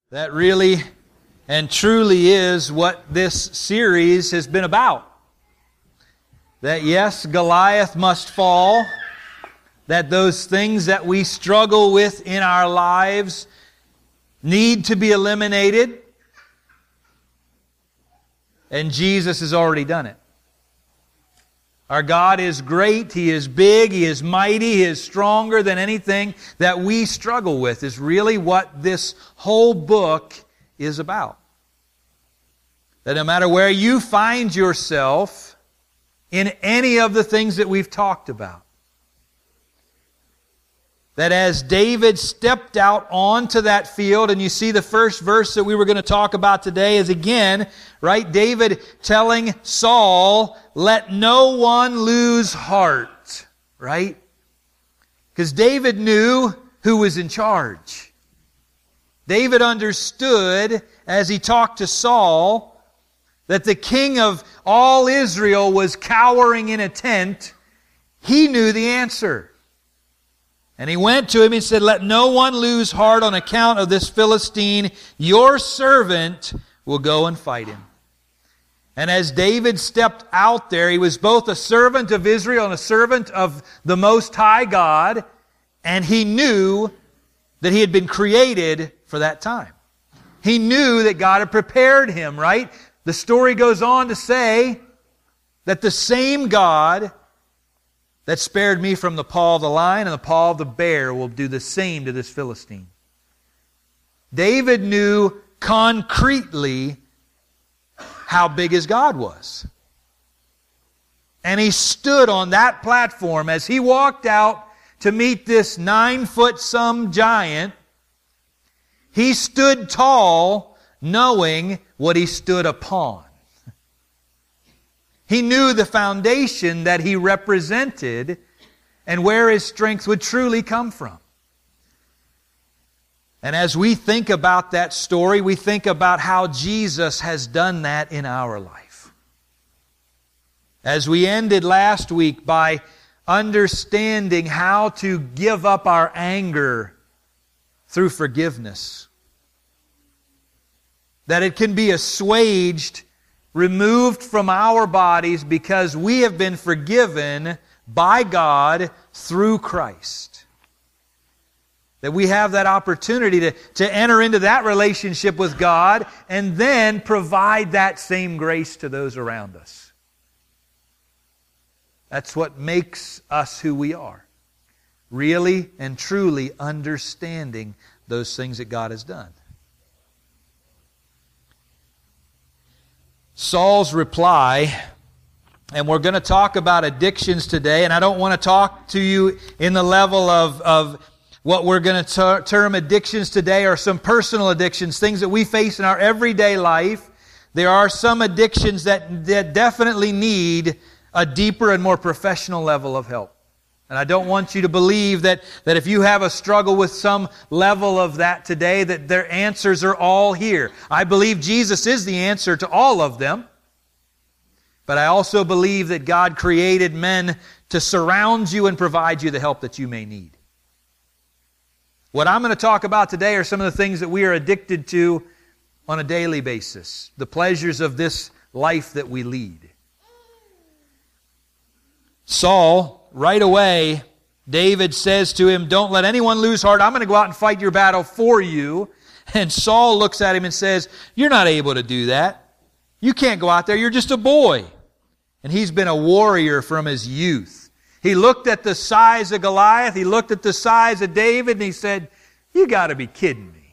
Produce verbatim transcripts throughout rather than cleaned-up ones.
That really and truly is what this series has been about. That yes, Goliath must fall. That those things that we struggle with in our lives need to be eliminated. And Jesus has already done it. Our God is great, He is big, He is mighty, He is stronger than anything that we struggle with, is really what this whole book is about. That no matter where you find yourself in any of the things that we've talked about, that as David stepped out onto that field, and you see the first verse that we were going to talk about today is again, right, David telling Saul, let no one lose heart, right? Because David knew who was in charge. David understood as he talked to Saul that the king of all Israel was cowering in a tent. He knew the answer. And he went to him and said, let no one lose heart on account of this Philistine. Your servant will go and fight him. And as David stepped out there, he was both a servant of Israel and a servant of the Most High God. And he knew that he had been created for that time. He knew that God had prepared him, right? The story goes on to say that the same God that spared me from the paw of the lion and the paw of the bear will do the same to this Philistine. David knew concretely how big his God was. And he stood on that platform as he walked out to meet this nine-foot-some giant. He stood tall, knowing what he stood upon. He knew the foundation that he represented and where his strength would truly come from. And as we think about that story, we think about how Jesus has done that in our life. As we ended last week by understanding how to give up our anger through forgiveness. That it can be assuaged, removed from our bodies because we have been forgiven by God through Christ. That we have that opportunity to, to enter into that relationship with God and then provide that same grace to those around us. That's what makes us who we are. Really and truly understanding those things that God has done. Saul's reply, and we're going to talk about addictions today, and I don't want to talk to you in the level of, of what we're going to ter- term addictions today or some personal addictions, things that we face in our everyday life. There are some addictions that, that definitely need a deeper and more professional level of help. And I don't want you to believe that, that if you have a struggle with some level of that today, that their answers are all here. I believe Jesus is the answer to all of them. But I also believe that God created men to surround you and provide you the help that you may need. What I'm going to talk about today are some of the things that we are addicted to on a daily basis. The pleasures of this life that we lead. Saul, right away, David says to him, don't let anyone lose heart. I'm going to go out and fight your battle for you. And Saul looks at him and says, you're not able to do that. You can't go out there. You're just a boy. And he's been a warrior from his youth. He looked at the size of Goliath. He looked at the size of David and he said, you got to be kidding me.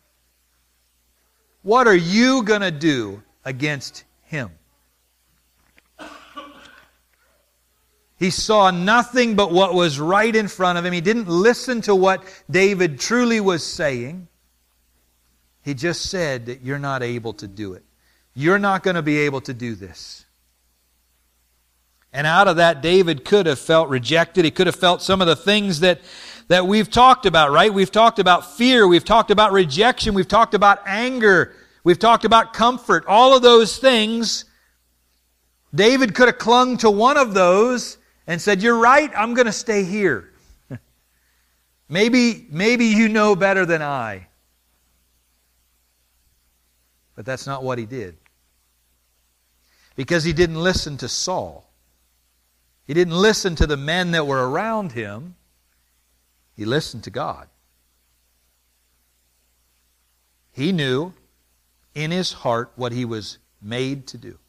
What are you going to do against him? He saw nothing but what was right in front of him. He didn't listen to what David truly was saying. He just said that you're not able to do it. You're not going to be able to do this. And out of that, David could have felt rejected. He could have felt some of the things that, that we've talked about, right? We've talked about fear. We've talked about rejection. We've talked about anger. We've talked about comfort. All of those things, David could have clung to one of those and said, you're right, I'm going to stay here. maybe, maybe you know better than I. But that's not what he did. Because he didn't listen to Saul. He didn't listen to the men that were around him. He listened to God. He knew in his heart what he was made to do.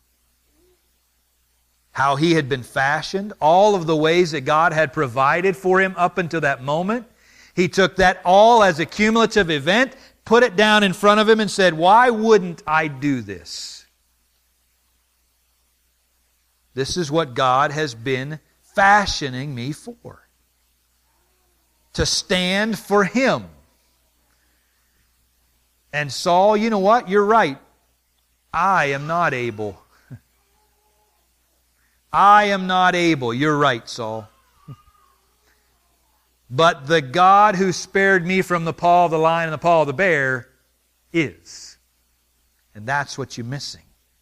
How he had been fashioned, all of the ways that God had provided for him up until that moment. He took that all as a cumulative event, put it down in front of him and said, why wouldn't I do this? This is what God has been fashioning me for. To stand for Him. And Saul, you know what? You're right. I am not able. I am not able. You're right, Saul. But the God who spared me from the paw of the lion and the paw of the bear is. And that's what you're missing.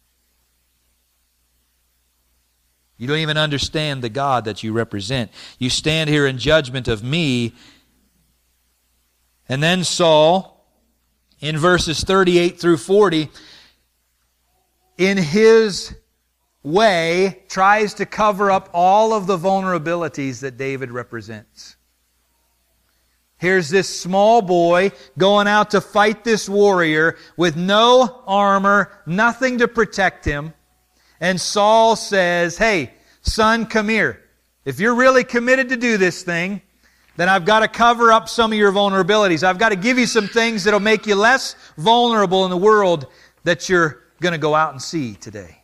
You don't even understand the God that you represent. You stand here in judgment of me. And then Saul, in verses thirty-eight through forty, in his way, tries to cover up all of the vulnerabilities that David represents. Here's this small boy going out to fight this warrior with no armor, nothing to protect him. And Saul says, hey, son, come here. If you're really committed to do this thing, then I've got to cover up some of your vulnerabilities. I've got to give you some things that will make you less vulnerable in the world that you're going to go out and see today.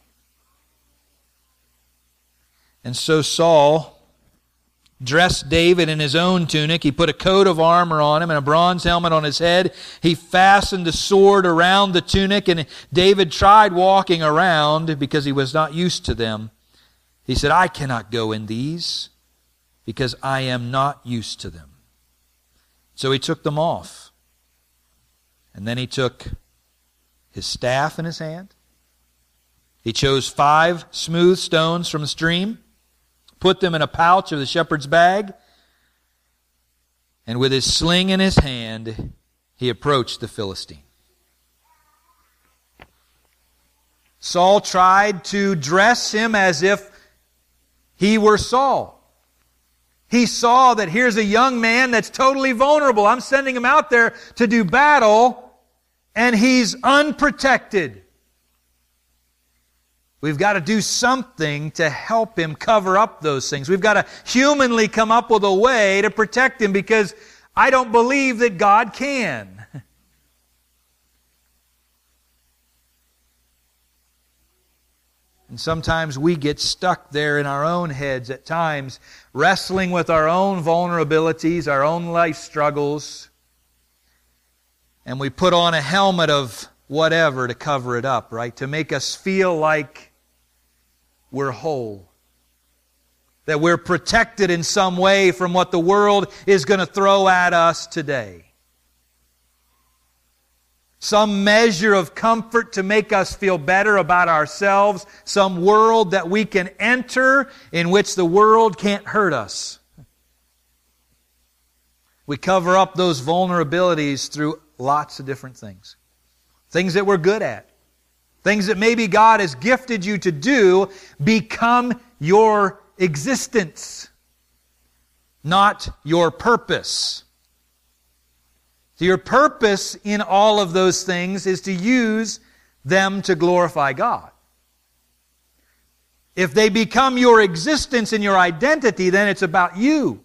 And so Saul dressed David in his own tunic. He put a coat of armor on him and a bronze helmet on his head. He fastened a sword around the tunic, and David tried walking around because he was not used to them. He said, I cannot go in these because I am not used to them. So he took them off. And then he took his staff in his hand. He chose five smooth stones from a stream, put them in a pouch of the shepherd's bag, and with his sling in his hand, he approached the Philistine. Saul tried to dress him as if he were Saul. He saw that here's a young man that's totally vulnerable. I'm sending him out there to do battle, and he's unprotected. We've got to do something to help him cover up those things. We've got to humanly come up with a way to protect him because I don't believe that God can. And sometimes we get stuck there in our own heads at times, wrestling with our own vulnerabilities, our own life struggles, and we put on a helmet of whatever to cover it up, right? To make us feel like we're whole. That we're protected in some way from what the world is going to throw at us today. Some measure of comfort to make us feel better about ourselves. Some world that we can enter in which the world can't hurt us. We cover up those vulnerabilities through lots of different things. Things that we're good at. Things that maybe God has gifted you to do become your existence, not your purpose. So your purpose in all of those things is to use them to glorify God. If they become your existence and your identity, then it's about you.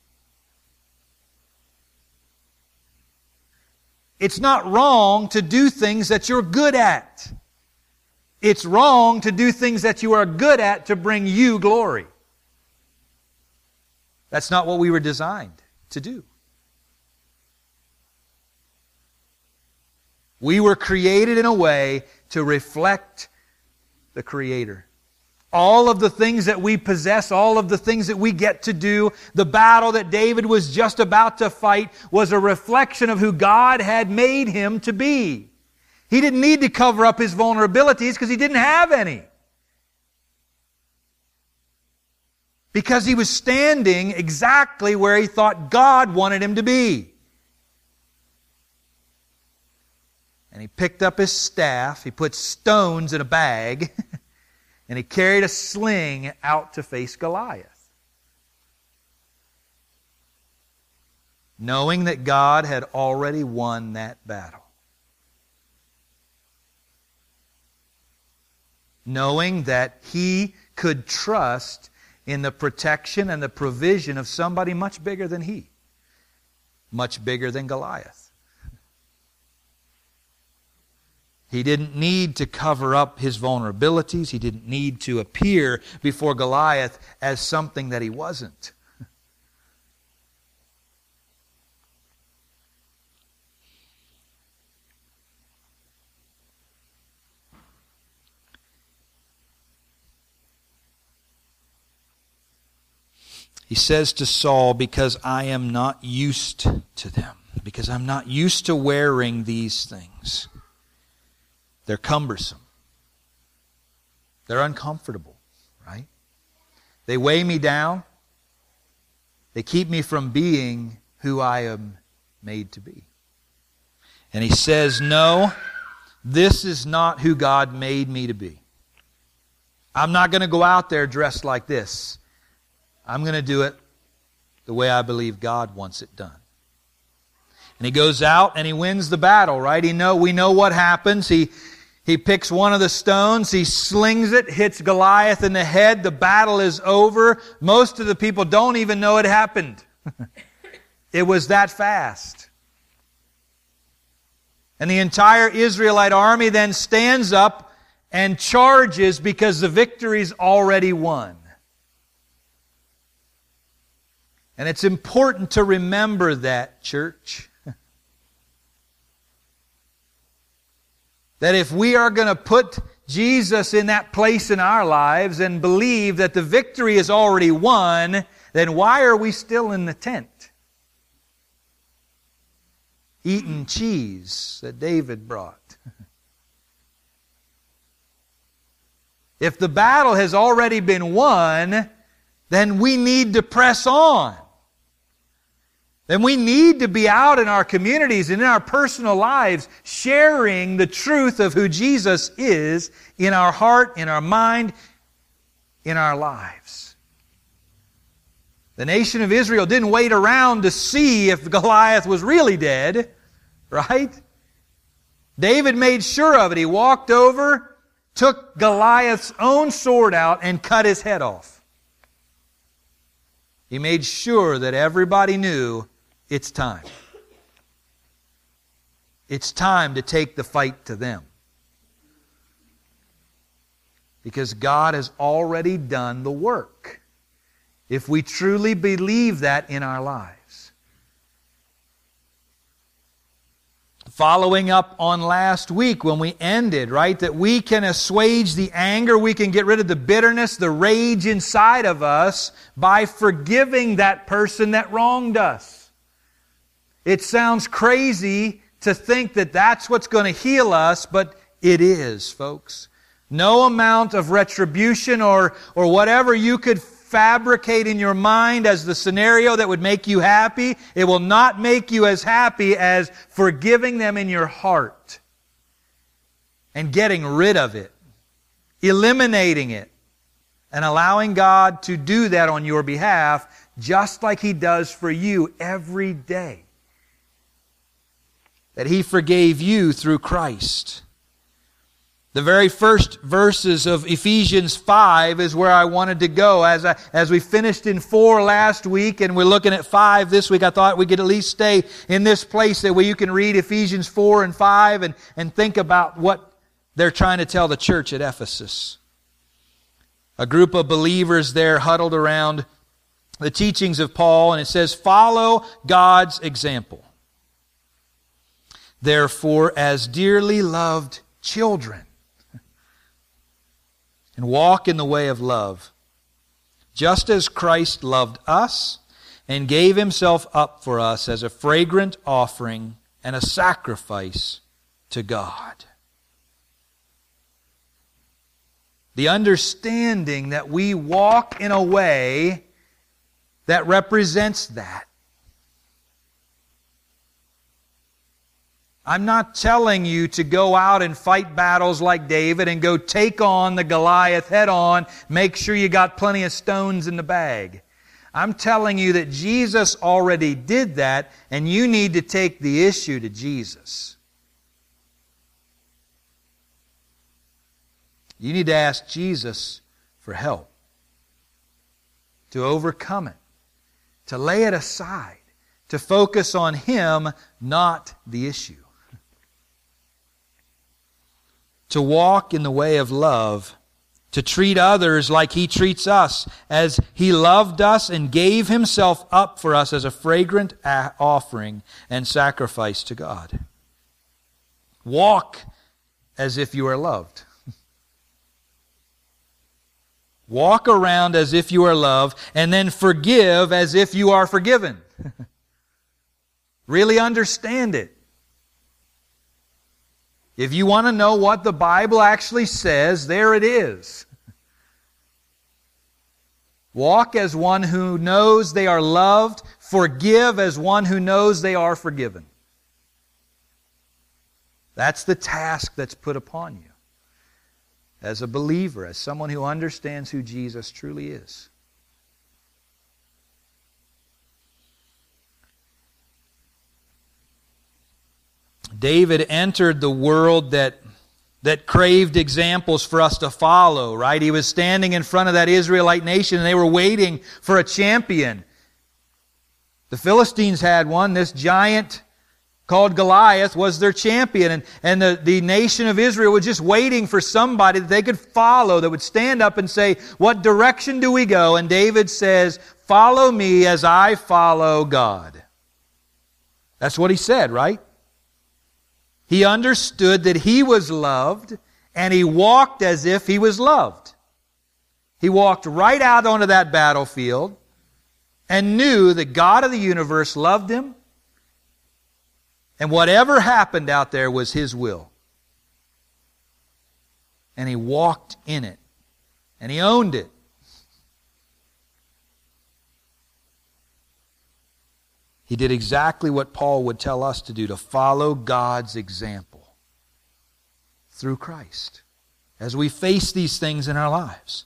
It's not wrong to do things that you're good at. It's wrong to do things that you are good at to bring you glory. That's not what we were designed to do. We were created in a way to reflect the Creator. All of the things that we possess, all of the things that we get to do, the battle that David was just about to fight was a reflection of who God had made him to be. He didn't need to cover up his vulnerabilities because he didn't have any. Because he was standing exactly where he thought God wanted him to be. And he picked up his staff, he put stones in a bag, and he carried a sling out to face Goliath. Knowing that God had already won that battle. Knowing that he could trust in the protection and the provision of somebody much bigger than he. Much bigger than Goliath. He didn't need to cover up his vulnerabilities. He didn't need to appear before Goliath as something that he wasn't. He says to Saul, because I am not used to them, because I'm not used to wearing these things. They're cumbersome. They're uncomfortable, right? They weigh me down. They keep me from being who I am made to be. And he says, no, this is not who God made me to be. I'm not going to go out there dressed like this. I'm going to do it the way I believe God wants it done. And he goes out and he wins the battle, right? He know, we know what happens. He, he picks one of the stones, he slings it, hits Goliath in the head. The battle is over. Most of the people don't even know it happened. It was that fast. And the entire Israelite army then stands up and charges because the victory's already won. And it's important to remember that, church. That if we are going to put Jesus in that place in our lives and believe that the victory is already won, then why are we still in the tent? Eating cheese that David brought. If the battle has already been won, then we need to press on. Then we need to be out in our communities and in our personal lives sharing the truth of who Jesus is in our heart, in our mind, in our lives. The nation of Israel didn't wait around to see if Goliath was really dead, right? David made sure of it. He walked over, took Goliath's own sword out, and cut his head off. He made sure that everybody knew it's time. It's time to take the fight to them. Because God has already done the work. If we truly believe that in our lives. Following up on last week when we ended, right? That we can assuage the anger, we can get rid of the bitterness, the rage inside of us by forgiving that person that wronged us. It sounds crazy to think that that's what's going to heal us, but it is, folks. No amount of retribution or, or whatever you could fabricate in your mind as the scenario that would make you happy, it will not make you as happy as forgiving them in your heart and getting rid of it, eliminating it, and allowing God to do that on your behalf just like He does for you every day. That He forgave you through Christ. The very first verses of Ephesians five is where I wanted to go. As I, as we finished in four last week and we're looking at five this week, I thought we could at least stay in this place that where you can read Ephesians four and five and, and think about what they're trying to tell the church at Ephesus. A group of believers there huddled around the teachings of Paul, and it says, follow God's example. Therefore, as dearly loved children, and walk in the way of love, just as Christ loved us and gave Himself up for us as a fragrant offering and a sacrifice to God. The understanding that we walk in a way that represents that. I'm not telling you to go out and fight battles like David and go take on the Goliath head on, make sure you got plenty of stones in the bag. I'm telling you that Jesus already did that, and you need to take the issue to Jesus. You need to ask Jesus for help, to overcome it, to lay it aside, to focus on Him, not the issue. To walk in the way of love, to treat others like He treats us, as He loved us and gave Himself up for us as a fragrant offering and sacrifice to God. Walk as if you are loved. Walk around as if you are loved, and then forgive as if you are forgiven. Really understand it. If you want to know what the Bible actually says, there it is. Walk as one who knows they are loved. Forgive as one who knows they are forgiven. That's the task that's put upon you as a believer, as someone who understands who Jesus truly is. David entered the world that, that craved examples for us to follow, right? He was standing in front of that Israelite nation and they were waiting for a champion. The Philistines had one. This giant called Goliath was their champion. And, and the, the nation of Israel was just waiting for somebody that they could follow, that would stand up and say, what direction do we go? And David says, follow me as I follow God. That's what he said, right? He understood that he was loved, and he walked as if he was loved. He walked right out onto that battlefield and knew that God of the universe loved him, and whatever happened out there was His will. And he walked in it, and he owned it. He did exactly what Paul would tell us to do, to follow God's example through Christ as we face these things in our lives.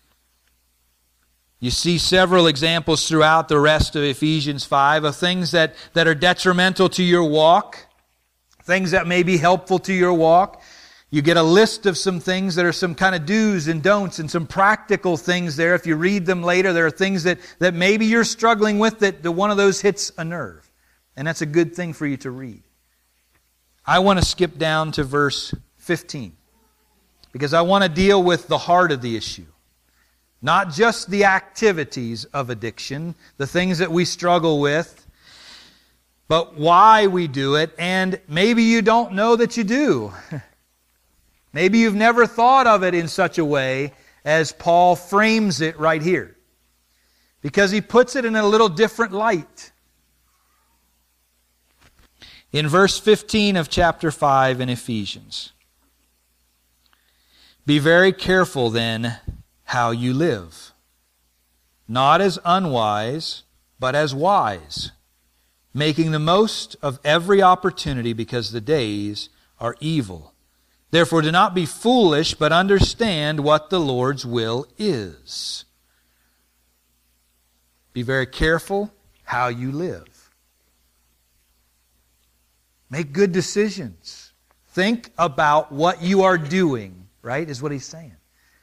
You see several examples throughout the rest of Ephesians five of things that, that are detrimental to your walk, things that may be helpful to your walk. You get a list of some things that are some kind of do's and don'ts and some practical things there. If you read them later, there are things that, that maybe you're struggling with that, that one of those hits a nerve. And that's a good thing for you to read. I want to skip down to verse fifteen because I want to deal with the heart of the issue. Not just the activities of addiction, the things that we struggle with, but why we do it, and maybe you don't know that you do. Maybe you've never thought of it in such a way as Paul frames it right here. Because he puts it in a little different light. In verse fifteen of chapter five in Ephesians. Be very careful then how you live. Not as unwise, but as wise. Making the most of every opportunity because the days are evil. Therefore, do not be foolish, but understand what the Lord's will is. Be very careful how you live. Make good decisions. Think about what you are doing, right, is what he's saying.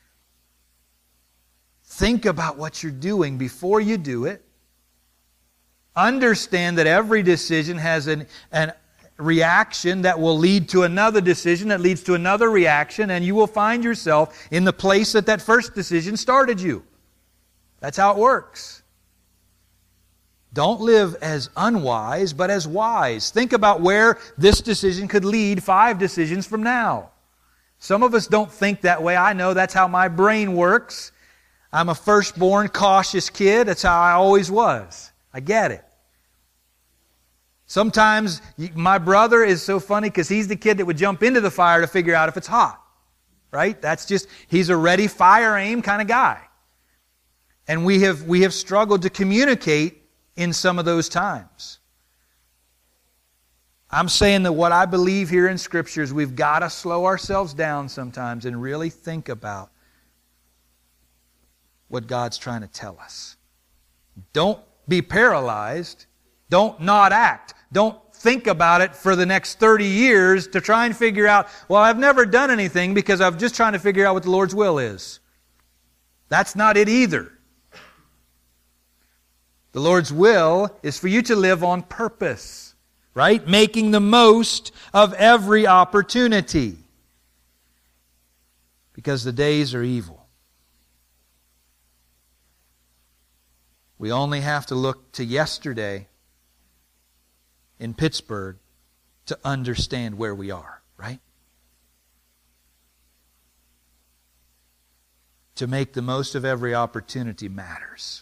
Think about what you're doing before you do it. Understand that every decision has an, an reaction that will lead to another decision that leads to another reaction, and you will find yourself in the place that that first decision started you. That's how it works. Don't live as unwise, but as wise. Think about where this decision could lead five decisions from now. Some of us don't think that way. I know that's how my brain works. I'm a firstborn, cautious kid. That's how I always was. I get it. Sometimes my brother is so funny because he's the kid that would jump into the fire to figure out if it's hot. Right? That's just, he's a ready, fire, aim kind of guy. And we have, we have struggled to communicate in some of those times. I'm saying that what I believe here in Scripture is we've got to slow ourselves down sometimes and really think about what God's trying to tell us. Don't be paralyzed. Don't not act. Don't think about it for the next thirty years to try and figure out, well, I've never done anything because I'm just trying to figure out what the Lord's will is. That's not it either. The Lord's will is for you to live on purpose, right? Making the most of every opportunity. Because the days are evil. We only have to look to yesterday in Pittsburgh to understand where we are, right? To make the most of every opportunity matters.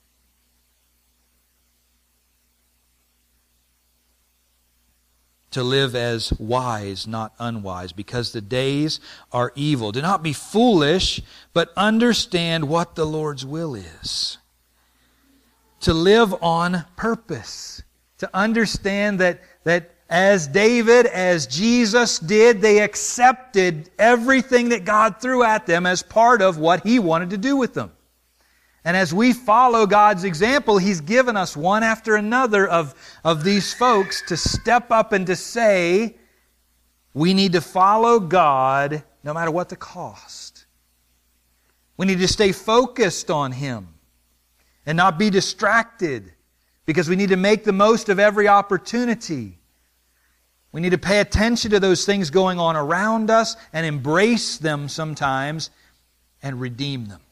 To live as wise, not unwise, because the days are evil. Do not be foolish, but understand what the Lord's will is. To live on purpose. To understand that, that as David, as Jesus did, they accepted everything that God threw at them as part of what He wanted to do with them. And as we follow God's example, He's given us one after another of, of these folks to step up and to say, we need to follow God no matter what the cost. We need to stay focused on Him and not be distracted, because we need to make the most of every opportunity. We need to pay attention to those things going on around us and embrace them sometimes and redeem them.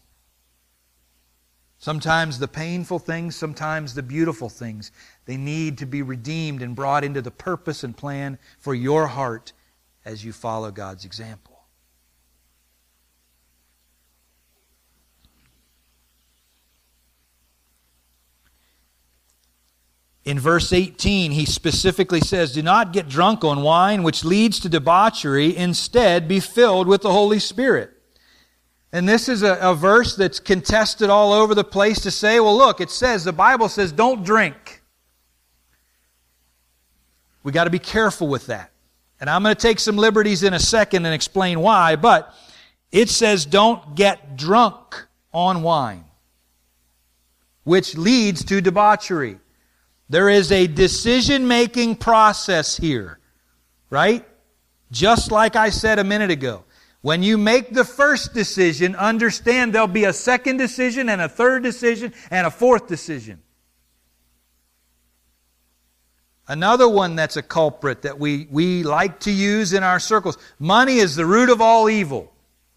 Sometimes the painful things, sometimes the beautiful things, they need to be redeemed and brought into the purpose and plan for your heart as you follow God's example. In verse eighteen, he specifically says, do not get drunk on wine, which leads to debauchery. Instead, be filled with the Holy Spirit. And this is a, a verse that's contested all over the place to say, well, look, it says, the Bible says, don't drink. We've got to be careful with that. And I'm going to take some liberties in a second and explain why, but it says don't get drunk on wine, which leads to debauchery. There is a decision-making process here, right? Just like I said a minute ago. When you make the first decision, understand there'll be a second decision and a third decision and a fourth decision. Another one that's a culprit that we, we like to use in our circles. Money is the root of all evil.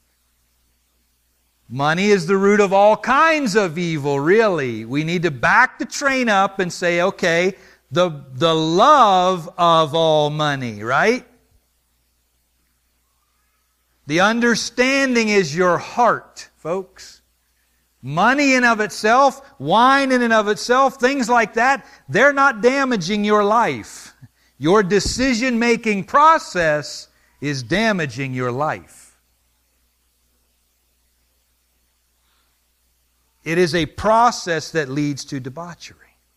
Money is the root of all kinds of evil, really. We need to back the train up and say, okay, the, the love of all money, right? The understanding is your heart, folks. Money in of itself, wine in and of itself, things like that, they're not damaging your life. Your decision-making process is damaging your life. It is a process that leads to debauchery.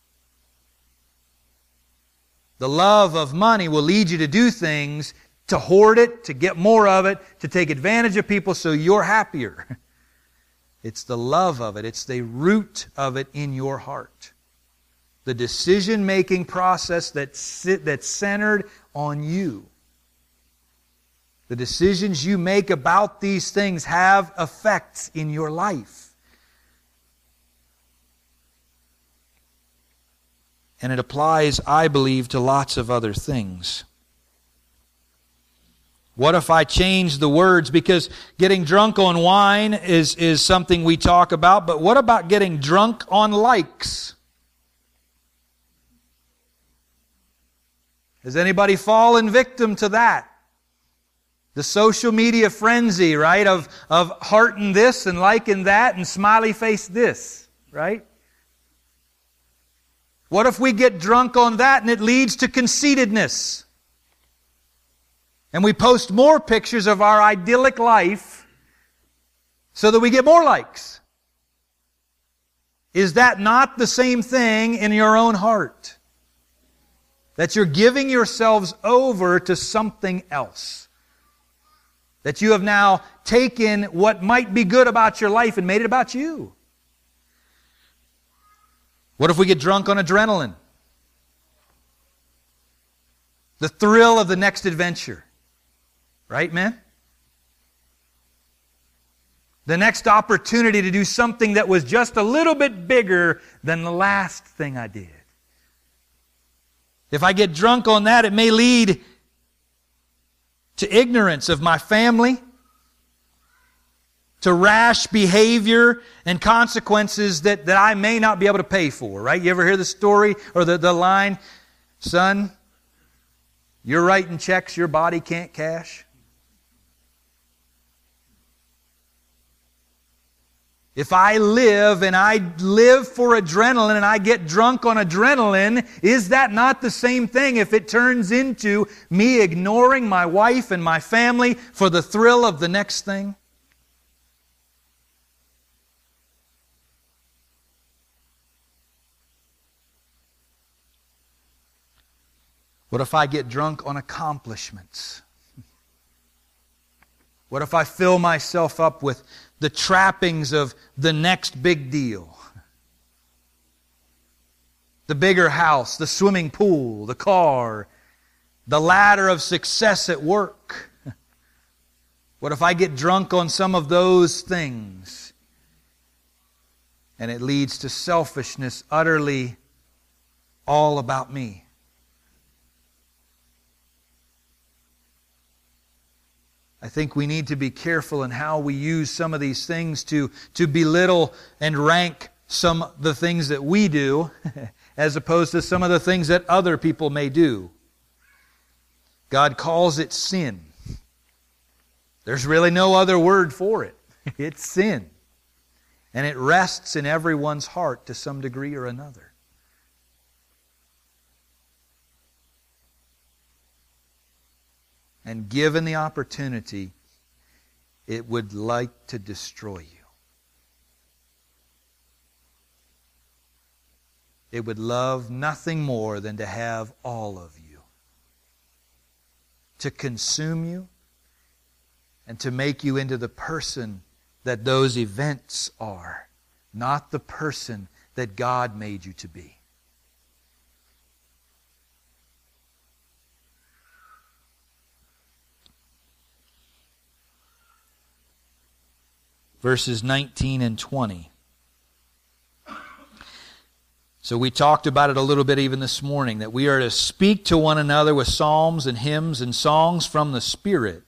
The love of money will lead you to do things, to hoard it, to get more of it, to take advantage of people so you're happier. It's the love of it. It's the root of it in your heart. The decision-making process that's, that's centered on you. The decisions you make about these things have effects in your life. And it applies, I believe, to lots of other things. What if I change the words? Because getting drunk on wine is, is something we talk about, but what about getting drunk on likes? Has anybody fallen victim to that? The social media frenzy, right, of, of hearting this and liking that and smiley face this, right? What if we get drunk on that and it leads to conceitedness? And we post more pictures of our idyllic life so that we get more likes. Is that not the same thing in your own heart? That you're giving yourselves over to something else. That you have now taken what might be good about your life and made it about you. What if we get drunk on adrenaline? The thrill of the next adventure. Right, man? The next opportunity to do something that was just a little bit bigger than the last thing I did. If I get drunk on that, it may lead to ignorance of my family, to rash behavior and consequences that, that I may not be able to pay for, right? You ever hear the story or the, the line, son, you're writing checks your body can't cash? If I live and I live for adrenaline and I get drunk on adrenaline, is that not the same thing if it turns into me ignoring my wife and my family for the thrill of the next thing? What if I get drunk on accomplishments? What if I fill myself up with the trappings of the next big deal? The bigger house, the swimming pool, the car, the ladder of success at work. What if I get drunk on some of those things and it leads to selfishness, utterly all about me? I think we need to be careful in how we use some of these things to, to belittle and rank some of the things that we do as opposed to some of the things that other people may do. God calls it sin. There's really no other word for it. It's sin. And it rests in everyone's heart to some degree or another. And given the opportunity, it would like to destroy you. It would love nothing more than to have all of you. To consume you and to make you into the person that those events are, not the person that God made you to be. Verses nineteen and twenty. So we talked about it a little bit even this morning, that we are to speak to one another with psalms and hymns and songs from the Spirit.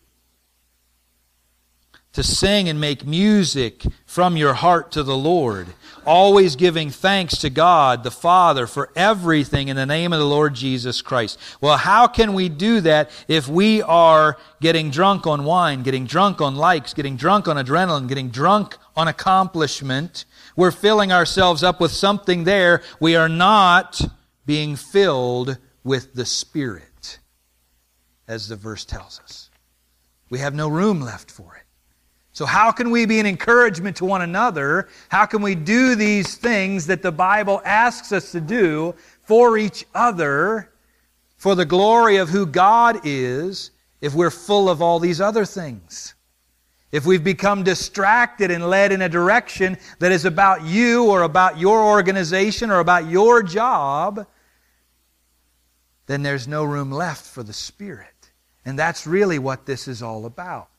To sing and make music from your heart to the Lord, always giving thanks to God the Father for everything in the name of the Lord Jesus Christ. Well, how can we do that if we are getting drunk on wine, getting drunk on likes, getting drunk on adrenaline, getting drunk on accomplishment? We're filling ourselves up with something there. We are not being filled with the Spirit, as the verse tells us. We have no room left for it. So how can we be an encouragement to one another? How can we do these things that the Bible asks us to do for each other, for the glory of who God is, if we're full of all these other things? If we've become distracted and led in a direction that is about you or about your organization or about your job, then there's no room left for the Spirit. And that's really what this is all about.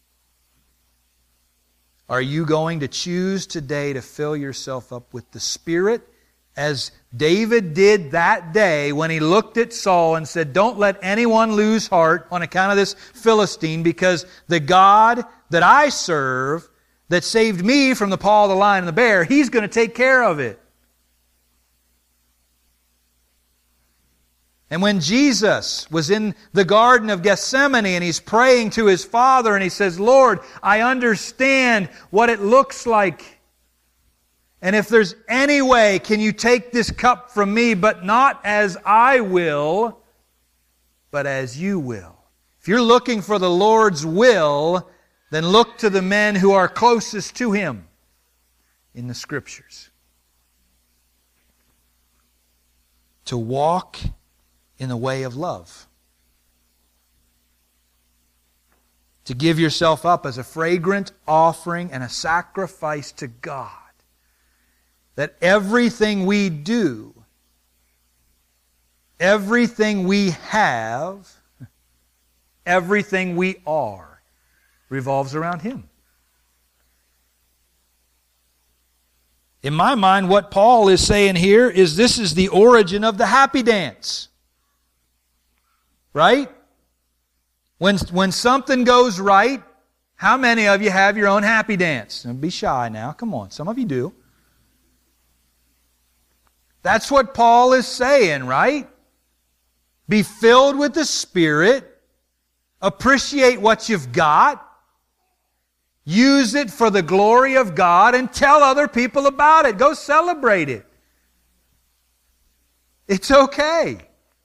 Are you going to choose today to fill yourself up with the Spirit, as David did that day when he looked at Saul and said, don't let anyone lose heart on account of this Philistine, because the God that I serve, that saved me from the paw of the lion and the bear, He's going to take care of it. And when Jesus was in the Garden of Gethsemane and He's praying to His Father and He says, Lord, I understand what it looks like. And if there's any way, can you take this cup from me, but not as I will, but as you will. If you're looking for the Lord's will, then look to the men who are closest to Him in the Scriptures. To walk in the way of love. To give yourself up as a fragrant offering and a sacrifice to God. That everything we do, everything we have, everything we are, revolves around Him. In my mind, what Paul is saying here is this is the origin of the happy dance. Right? When, when something goes right, how many of you have your own happy dance? Don't be shy now. Come on. Some of you do. That's what Paul is saying, right? Be filled with the Spirit. Appreciate what you've got. Use it for the glory of God and tell other people about it. Go celebrate it. It's okay.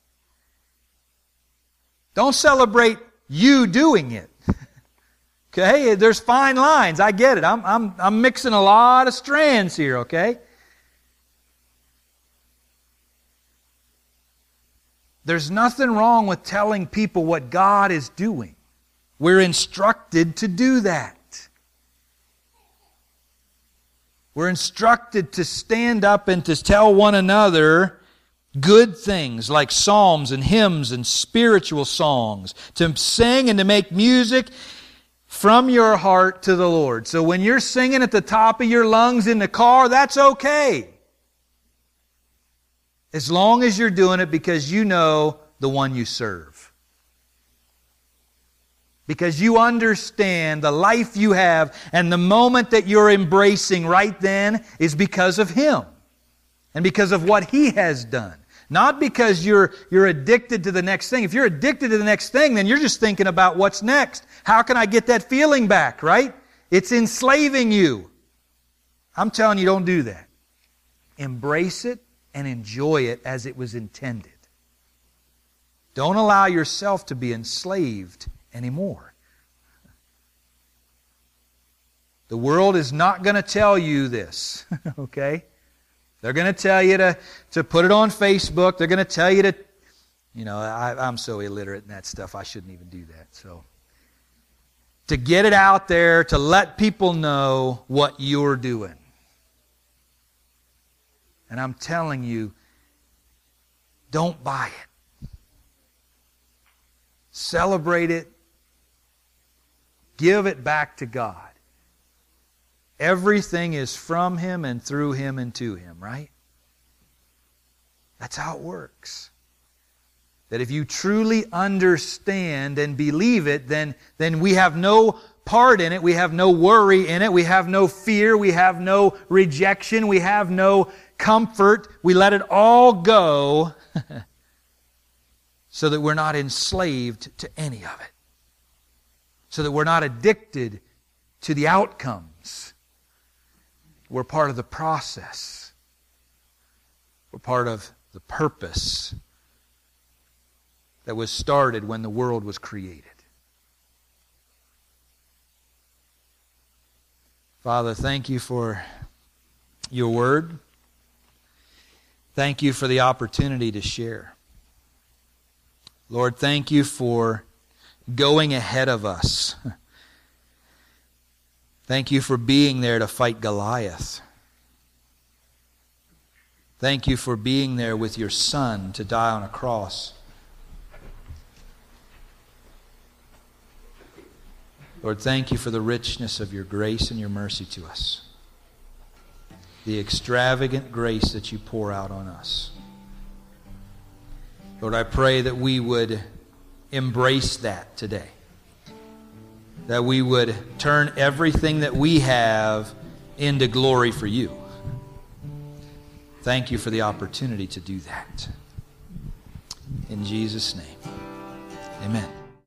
Don't celebrate you doing it. Okay? There's fine lines. I get it. I'm, I'm, I'm mixing a lot of strands here, okay? There's nothing wrong with telling people what God is doing. We're instructed to do that. We're instructed to stand up and to tell one another good things like psalms and hymns and spiritual songs, to sing and to make music from your heart to the Lord. So when you're singing at the top of your lungs in the car, that's okay. As long as you're doing it because you know the one you serve. Because you understand the life you have and the moment that you're embracing right then is because of Him. And because of what He has done. Not because you're, you're addicted to the next thing. If you're addicted to the next thing, then you're just thinking about what's next. How can I get that feeling back, right? It's enslaving you. I'm telling you, don't do that. Embrace it and enjoy it as it was intended. Don't allow yourself to be enslaved anymore. The world is not going to tell you this, okay? They're going to tell you to, to put it on Facebook. They're going to tell you to, you know, I, I'm so illiterate in that stuff, I shouldn't even do that. So, to get it out there, to let people know what you're doing. And I'm telling you, don't buy it. Celebrate it. Give it back to God. Everything is from Him and through Him and to Him, right? That's how it works. That if you truly understand and believe it, then, then we have no part in it. We have no worry in it. We have no fear. We have no rejection. We have no comfort. We let it all go so that we're not enslaved to any of it. So that we're not addicted to the outcomes. We're part of the process. We're part of the purpose that was started when the world was created. Father, thank you for your word. Thank you for the opportunity to share. Lord, thank you for going ahead of us. Thank you for being there to fight Goliath. Thank you for being there with your Son to die on a cross. Lord, thank you for the richness of your grace and your mercy to us. The extravagant grace that you pour out on us. Lord, I pray that we would embrace that today. That we would turn everything that we have into glory for you. Thank you for the opportunity to do that. In Jesus' name, amen.